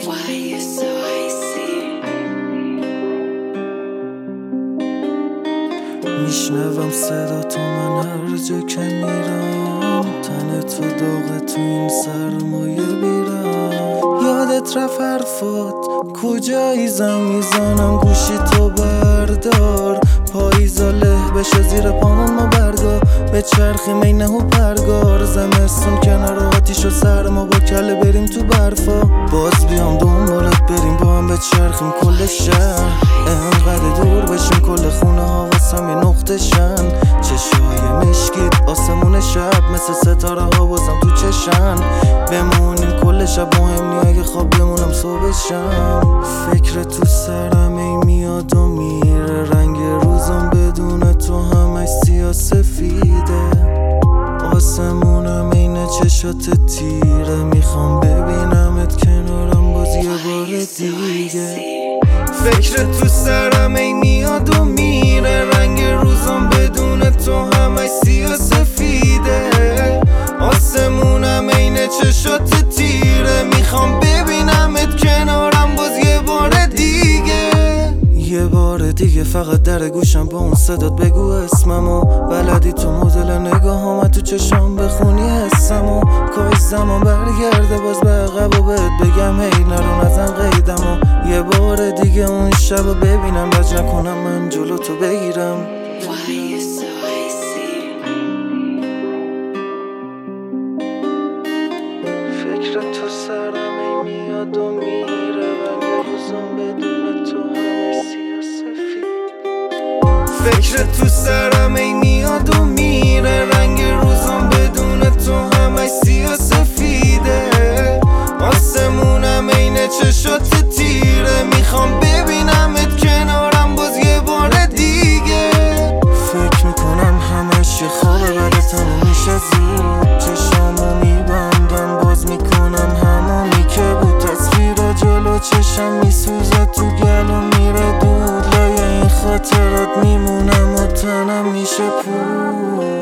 میشنوم صدا تو من هر جا که میرم، تن تو داغه تو این سرمایه بیرم. یادت رفت حرفات کجایی، زنگ میزنم گوشی تو بردار. پاییزا له بشه زیر پامون ما برگا، به چرخیم اینه و پرگار. زمستون کنار آتیش و سرما با کله بریم تو برفا. باز بیام دنبالت بریم با هم به چرخیم کل شهر. انقدر دور بشیم کل خونه ها واسم یه نقطه شن. چشای مشکیت آسمون شب مثل ستاره ها بازم تو چشن. بمونیم کل شب مهم نی اگه خواب بمونم صبح شم. فکر تو سرم ای میاد و میره، رنگ روزم بدون تو همش سیاه سفیده. آسمونم این چشات تیره، میخوام ببینمت کنارم باز یه بار دیگه. فکر تو سرم ای میاد و میره، رنگ روزم بدون تو همش سیاه سفیده. آسمونم این چشات تیره، میخوام ببینمت کنارم باز یه بار دیگه. یه بار دیگه فقط در گوشم با اون صدات بگو اسممو. بلدی تو مدل نگاهام تو چشام بخونی حسمو. کاش زمان برگرده باز به عقب و بهت بگم هی نرو نزن قیدمو. یه بار دیگه اون شبو ببینم لج نکنم من جلو تو بگیرم. فکر تو سرم ای میاد و میره، رنگ روزم بدون تو همه سیاه سفید. فکر تو سرم ای میاد و میره، رنگ روزم بدون تو همه سیاه سفیده. آسمونم این چشات تیره، میخوام ببینمت کنارم باز یه بار دیگه. فکر میکنم همش یه خوابه بعد تموم میشه زود. چشامو میبندم باز میکنم همونی که بود. تصویر جلو چشم میسوزه تو گلو میره دود. لای این خاطرات میمونم و تنم میشه پود.